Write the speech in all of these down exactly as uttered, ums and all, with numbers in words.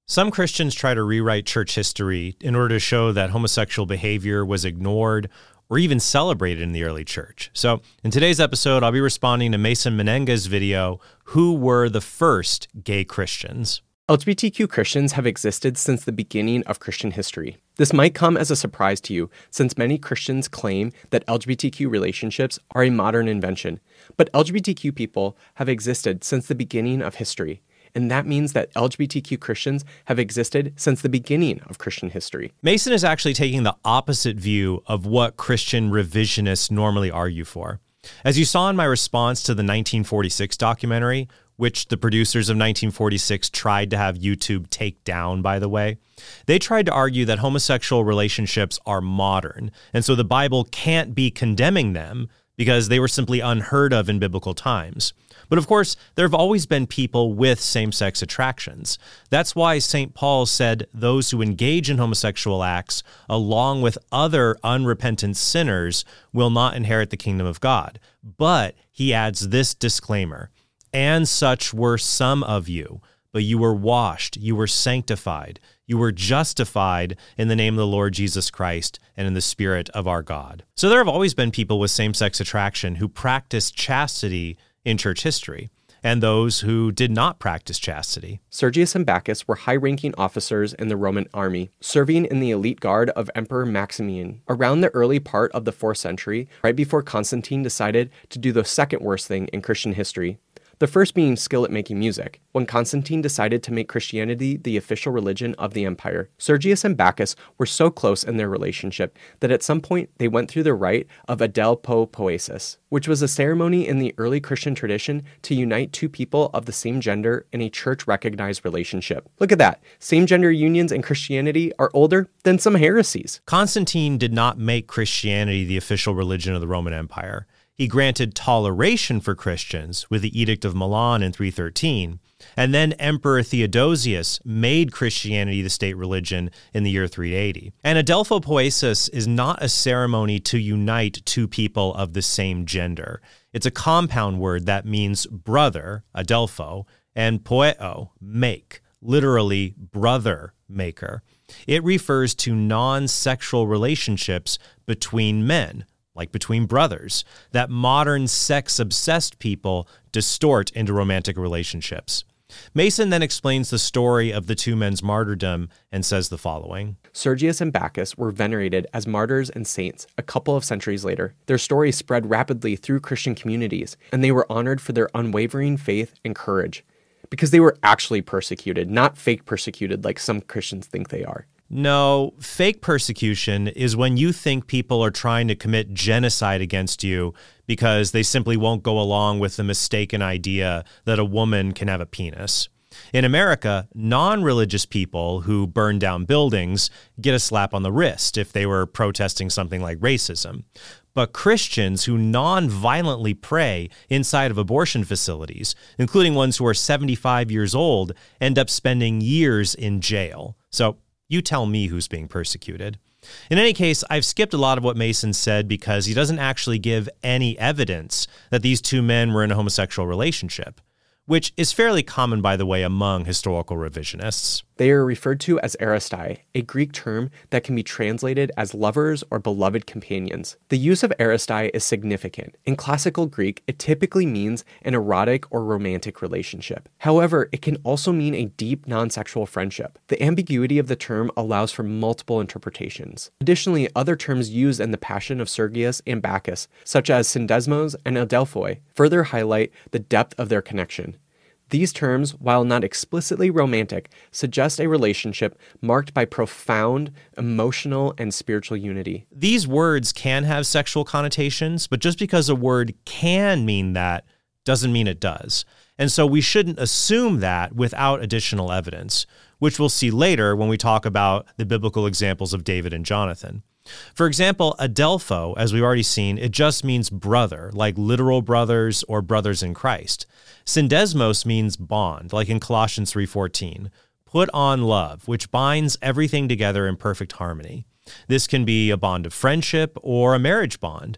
Some Christians try to rewrite church history in order to show that homosexual behavior was ignored or even celebrated in the early church. So in today's episode, I'll be responding to Mason Menenga's video, Who Were the First Gay Christians? L G B T Q Christians have existed since the beginning of Christian history. This might come as a surprise to you, since many Christians claim that L G B T Q relationships are a modern invention. But L G B T Q people have existed since the beginning of history. And that means that L G B T Q Christians have existed since the beginning of Christian history. Mason is actually taking the opposite view of what Christian revisionists normally argue for. As you saw in my response to the nineteen forty-six documentary, which the producers of nineteen forty-six tried to have YouTube take down, by the way, they tried to argue that homosexual relationships are modern, and so the Bible can't be condemning them because they were simply unheard of in biblical times. But of course, there have always been people with same-sex attractions. That's why Saint Paul said those who engage in homosexual acts, along with other unrepentant sinners, will not inherit the kingdom of God. But he adds this disclaimer, and such were some of you, but you were washed, you were sanctified, you were justified in the name of the Lord Jesus Christ and in the Spirit of our God. So there have always been people with same-sex attraction who practiced chastity in church history, and those who did not practice chastity. Sergius and Bacchus were high-ranking officers in the Roman army, serving in the elite guard of Emperor Maximian. Around the early part of the fourth century, right before Constantine decided to do the second worst thing in Christian history, the first being skill at making music, when Constantine decided to make Christianity the official religion of the empire. Sergius and Bacchus were so close in their relationship that at some point they went through the rite of adelphopoiesis, which was a ceremony in the early Christian tradition to unite two people of the same gender in a church-recognized relationship. Look at that. Same-gender unions in Christianity are older than some heresies. Constantine did not make Christianity the official religion of the Roman Empire. He granted toleration for Christians with the Edict of Milan in three thirteen, and then Emperor Theodosius made Christianity the state religion in the year three eighty. And adelphopoiesis is not a ceremony to unite two people of the same gender. It's a compound word that means brother, adelpho, and poieo, make, literally brother maker. It refers to non-sexual relationships between men, like between brothers, that modern sex-obsessed people distort into romantic relationships. Mason then explains the story of the two men's martyrdom and says the following. Sergius and Bacchus were venerated as martyrs and saints a couple of centuries later. Their story spread rapidly through Christian communities, and they were honored for their unwavering faith and courage, because they were actually persecuted, not fake persecuted like some Christians think they are. No, fake persecution is when you think people are trying to commit genocide against you because they simply won't go along with the mistaken idea that a woman can have a penis. In America, non-religious people who burn down buildings get a slap on the wrist if they were protesting something like racism. But Christians who non-violently pray inside of abortion facilities, including ones who are seventy-five years old, end up spending years in jail. So you tell me who's being persecuted. In any case, I've skipped a lot of what Mason said because he doesn't actually give any evidence that these two men were in a homosexual relationship, which is fairly common, by the way, among historical revisionists. They are referred to as Aristai, a Greek term that can be translated as lovers or beloved companions. The use of Aristai is significant. In classical Greek, it typically means an erotic or romantic relationship. However, it can also mean a deep non-sexual friendship. The ambiguity of the term allows for multiple interpretations. Additionally, other terms used in the Passion of Sergius and Bacchus, such as syndesmos and adelphoi, further highlight the depth of their connection. These terms, while not explicitly romantic, suggest a relationship marked by profound emotional and spiritual unity. These words can have sexual connotations, but just because a word can mean that doesn't mean it does. And so we shouldn't assume that without additional evidence, which we'll see later when we talk about the biblical examples of David and Jonathan. For example, adelpho, as we've already seen, it just means brother, like literal brothers or brothers in Christ. Syndesmos means bond, like in Colossians three fourteen. Put on love, which binds everything together in perfect harmony. This can be a bond of friendship or a marriage bond.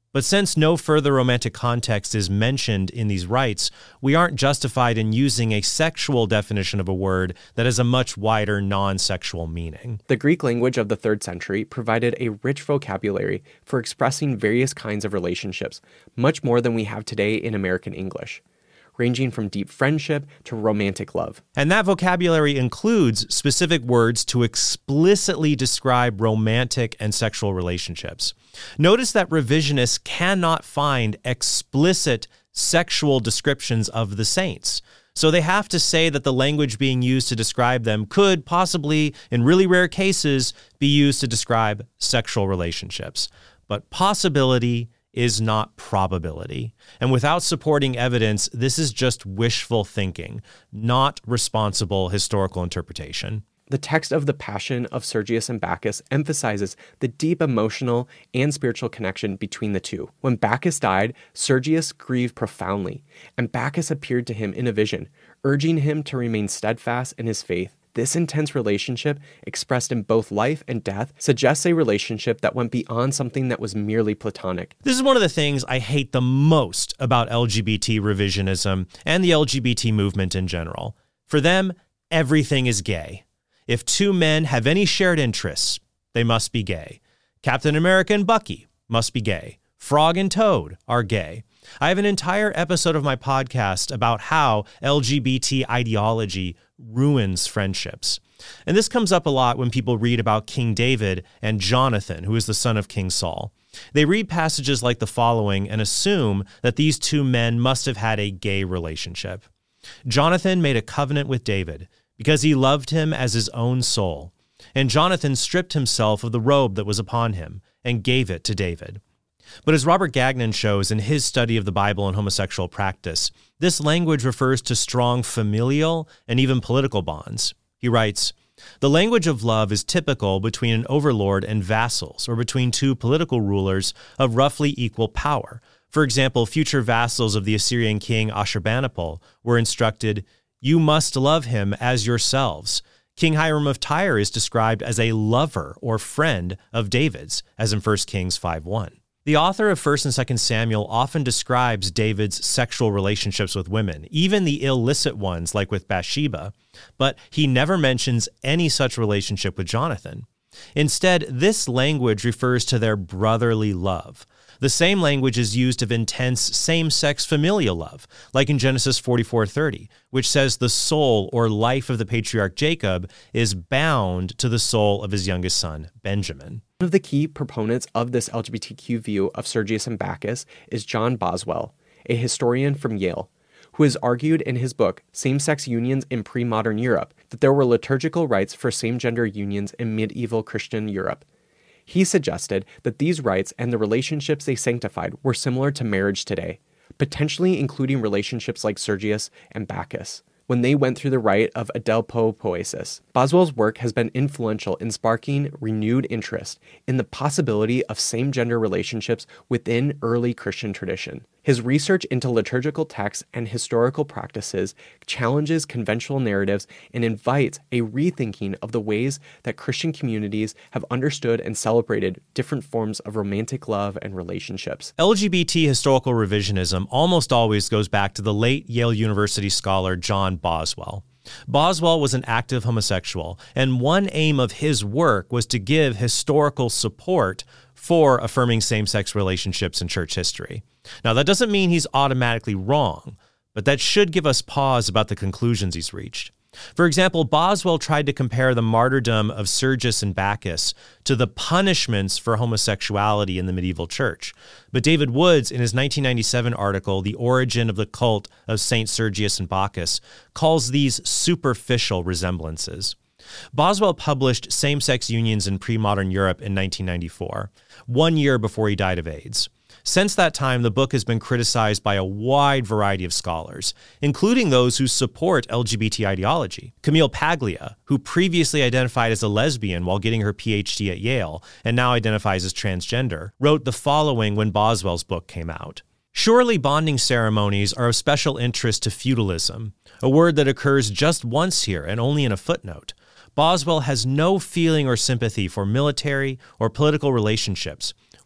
But since no further romantic context is mentioned in these rites, we aren't justified in using a sexual definition of a word that has a much wider non-sexual meaning. The Greek language of the third century provided a rich vocabulary for expressing various kinds of relationships, much more than we have today in American English, ranging from deep friendship to romantic love. And that vocabulary includes specific words to explicitly describe romantic and sexual relationships. Notice that revisionists cannot find explicit sexual descriptions of the saints. So they have to say that the language being used to describe them could possibly, in really rare cases, be used to describe sexual relationships. But possibility is not probability. And without supporting evidence, this is just wishful thinking, not responsible historical interpretation. The text of the Passion of Sergius and Bacchus emphasizes the deep emotional and spiritual connection between the two. When Bacchus died, Sergius grieved profoundly, and Bacchus appeared to him in a vision, urging him to remain steadfast in his faith. This intense relationship, expressed in both life and death, suggests a relationship that went beyond something that was merely platonic. This is one of the things I hate the most about L G B T revisionism and the L G B T movement in general. For them, everything is gay. If two men have any shared interests, they must be gay. Captain America and Bucky must be gay. Frog and Toad are gay. I have an entire episode of my podcast about how L G B T ideology ruins friendships. And this comes up a lot when people read about King David and Jonathan, who is the son of King Saul. They read passages like the following and assume that these two men must have had a gay relationship. Jonathan made a covenant with David because he loved him as his own soul. And Jonathan stripped himself of the robe that was upon him and gave it to David. But as Robert Gagnon shows in his study of the Bible and homosexual practice, this language refers to strong familial and even political bonds. He writes, "The language of love is typical between an overlord and vassals, or between two political rulers of roughly equal power. For example, future vassals of the Assyrian king Ashurbanipal were instructed, 'You must love him as yourselves.' King Hiram of Tyre is described as a lover or friend of David's, as in First Kings five one. The author of First and Second Samuel often describes David's sexual relationships with women, even the illicit ones like with Bathsheba, but he never mentions any such relationship with Jonathan. Instead, this language refers to their brotherly love. The same language is used of intense same-sex familial love, like in Genesis forty-four thirty, which says the soul or life of the patriarch Jacob is bound to the soul of his youngest son, Benjamin. One of the key proponents of this L G B T Q view of Sergius and Bacchus is John Boswell, a historian from Yale, who has argued in his book, Same-Sex Unions in Pre-Modern Europe, that there were liturgical rites for same-gender unions in medieval Christian Europe. He suggested that these rites and the relationships they sanctified were similar to marriage today, potentially including relationships like Sergius and Bacchus, when they went through the rite of adelpopoiesis. Boswell's work has been influential in sparking renewed interest in the possibility of same-gender relationships within early Christian tradition. His research into liturgical texts and historical practices challenges conventional narratives and invites a rethinking of the ways that Christian communities have understood and celebrated different forms of romantic love and relationships. L G B T historical revisionism almost always goes back to the late Yale University scholar John Boswell. Boswell was an active homosexual, and one aim of his work was to give historical support for affirming same-sex relationships in church history. Now, that doesn't mean he's automatically wrong, but that should give us pause about the conclusions he's reached. For example, Boswell tried to compare the martyrdom of Sergius and Bacchus to the punishments for homosexuality in the medieval church. But David Woods, in his nineteen ninety-seven article, The Origin of the Cult of Saint Sergius and Bacchus, calls these superficial resemblances. Boswell published Same-Sex Unions in Pre-Modern Europe in nineteen ninety-four, one year before he died of AIDS. Since that time, the book has been criticized by a wide variety of scholars, including those who support L G B T ideology. Camille Paglia, who previously identified as a lesbian while getting her P H D at Yale and now identifies as transgender, wrote the following when Boswell's book came out. "Surely bonding ceremonies are of special interest to feudalism, a word that occurs just once here and only in a footnote. Boswell has no feeling or sympathy for military or political relationships,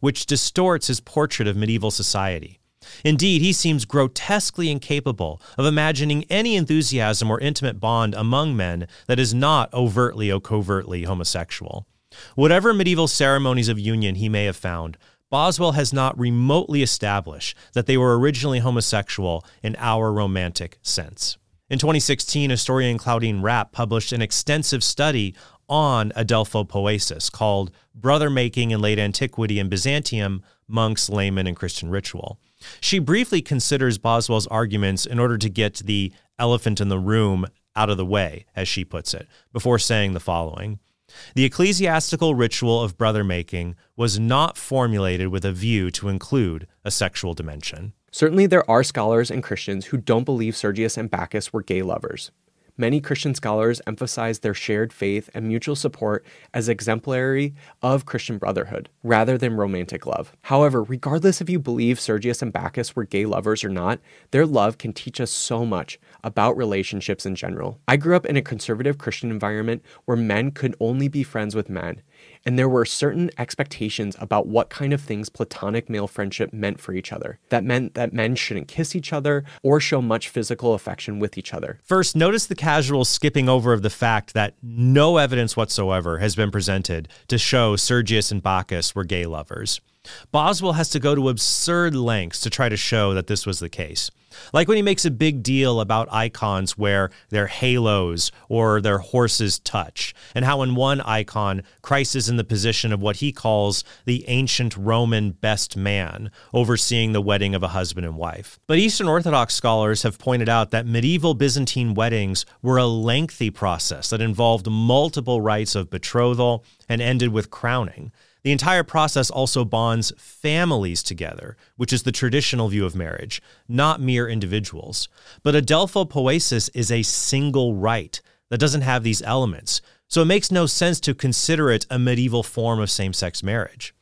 which distorts his portrait of medieval society. Indeed, he seems grotesquely incapable of imagining any enthusiasm or intimate bond among men that is not overtly or covertly homosexual. Whatever medieval ceremonies of union he may have found, Boswell has not remotely established that they were originally homosexual in our romantic sense. In twenty sixteen, historian Claudine Rapp published an extensive study on Adelphopoesis called Brother Making in Late Antiquity in Byzantium, Monks, Laymen, and Christian Ritual. She briefly considers Boswell's arguments in order to get the elephant in the room out of the way, as she puts it, before saying the following. The ecclesiastical ritual of brother making was not formulated with a view to include a sexual dimension. Certainly there are scholars and Christians who don't believe Sergius and Bacchus were gay lovers. Many Christian scholars emphasize their shared faith and mutual support as exemplary of Christian brotherhood, rather than romantic love. However, regardless if you believe Sergius and Bacchus were gay lovers or not, their love can teach us so much about relationships in general. I grew up in a conservative Christian environment where men could only be friends with men, and there were certain expectations about what kind of things platonic male friendship meant for each other. That meant that men shouldn't kiss each other or show much physical affection with each other. First, notice the casual skipping over of the fact that no evidence whatsoever has been presented to show Sergius and Bacchus were gay lovers. Boswell has to go to absurd lengths to try to show that this was the case. Like when he makes a big deal about icons where their halos or their horses touch, and how in one icon, Christ is in the position of what he calls the ancient Roman best man, overseeing the wedding of a husband and wife. But Eastern Orthodox scholars have pointed out that medieval Byzantine weddings were a lengthy process that involved multiple rites of betrothal and ended with crowning. The entire process also bonds families together, which is the traditional view of marriage, not mere individuals. But Adelphopoesis is a single rite that doesn't have these elements, so it makes no sense to consider it a medieval form of same-sex marriage.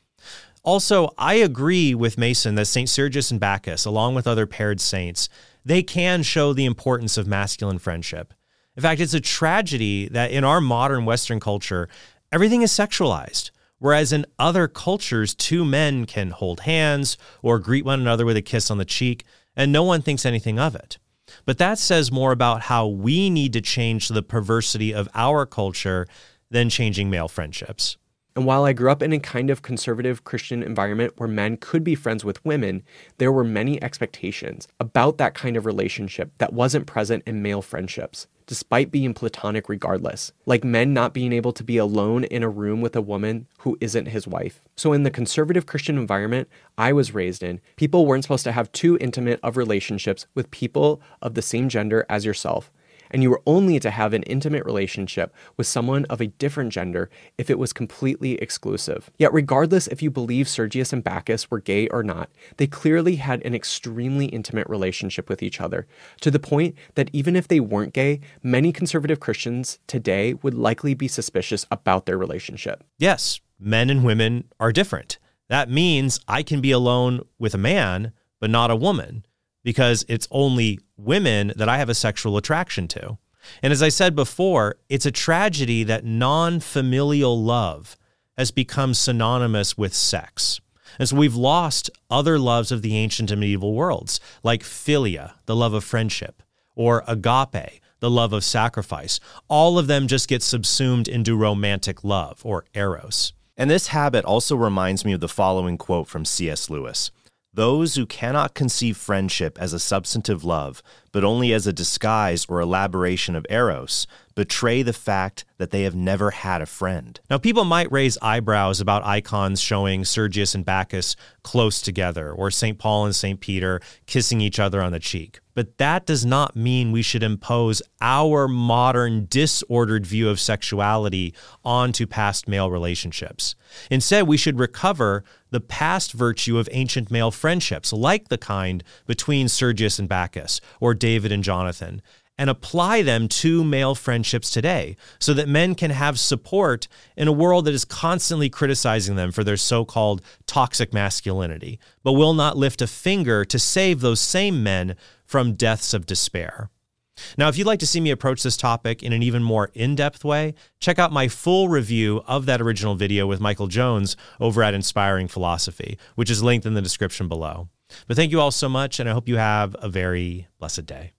Also, I agree with Mason that Saint Sergius and Bacchus, along with other paired saints, they can show the importance of masculine friendship. In fact, it's a tragedy that in our modern Western culture, everything is sexualized. Whereas in other cultures, two men can hold hands or greet one another with a kiss on the cheek, and no one thinks anything of it. But that says more about how we need to change the perversity of our culture than changing male friendships. And while I grew up in a kind of conservative Christian environment where men could be friends with women, there were many expectations about that kind of relationship that wasn't present in male friendships, despite being platonic regardless, like men not being able to be alone in a room with a woman who isn't his wife. So in the conservative Christian environment I was raised in, people weren't supposed to have too intimate of relationships with people of the same gender as yourself. And you were only to have an intimate relationship with someone of a different gender if it was completely exclusive. Yet regardless if you believe Sergius and Bacchus were gay or not, they clearly had an extremely intimate relationship with each other, to the point that even if they weren't gay, many conservative Christians today would likely be suspicious about their relationship. Yes, men and women are different. That means I can be alone with a man, but not a woman, because it's only women that I have a sexual attraction to. And as I said before, it's a tragedy that non-familial love has become synonymous with sex. And so we've lost other loves of the ancient and medieval worlds, like philia, the love of friendship, or agape, the love of sacrifice. All of them just get subsumed into romantic love, or eros. And this habit also reminds me of the following quote from C S Lewis. Those who cannot conceive friendship as a substantive love, but only as a disguise or elaboration of eros, betray the fact that they have never had a friend. Now, people might raise eyebrows about icons showing Sergius and Bacchus close together, or Saint Paul and Saint Peter kissing each other on the cheek. But that does not mean we should impose our modern disordered view of sexuality onto past male relationships. Instead, we should recover the past virtue of ancient male friendships, like the kind between Sergius and Bacchus, or David and Jonathan, and apply them to male friendships today so that men can have support in a world that is constantly criticizing them for their so-called toxic masculinity, but will not lift a finger to save those same men from deaths of despair. Now, if you'd like to see me approach this topic in an even more in-depth way, check out my full review of that original video with Michael Jones over at Inspiring Philosophy, which is linked in the description below. But thank you all so much, and I hope you have a very blessed day.